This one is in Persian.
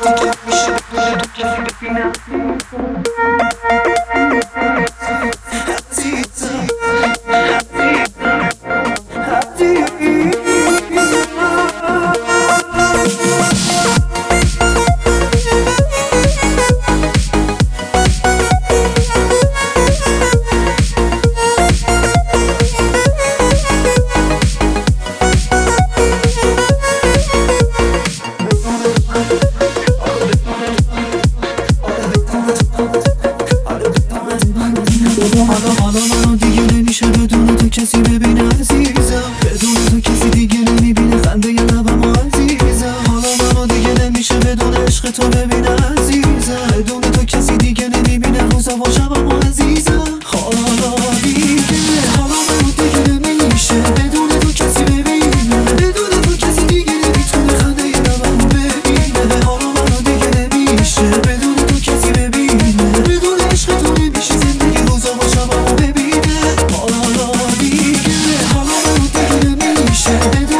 حالا منو دیگه نمیشه بدون تو کسی ببینه عزیزم، بدون تو کسی دیگه نمیبینه خنده ی لبمو عزیزم. حالا منو دیگه نمیشه بدون عشق تو ببینه عزیزم، بدون تو کسی دیگه نمیبینه روزا و شبمو عزیزم. حالا منو دیگه نمیشه بدون تو کسی ببینه، بدون تو کسی دیگه نمیتونه خنده ی لبمو ببینه. حالا منو دیگه نمیشه بدون تو کسی ببینه، بدون عشق تو نمیشه زندگی روزا و شبمو ببینه. حالا منو دیگه نمیشه بدون